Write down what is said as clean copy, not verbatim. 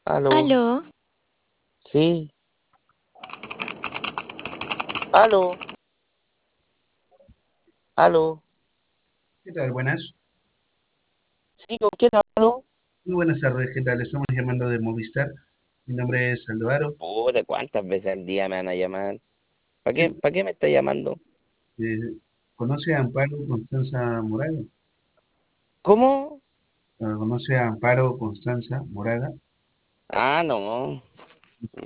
Aló, Aló, sí, aló, aló, ¿Qué tal? Buenas. sí, ¿con quién hablo? Muy buenas tardes, ¿qué tal? Estamos llamando de Movistar. Mi nombre es Aldovaro. ¿De cuántas veces al día me van a llamar? ¿Para Sí, qué me está llamando? ¿conoce a Amparo Constanza Moraga? ¿Cómo? ¿Conoce a Amparo Constanza Moraga? Ah, no,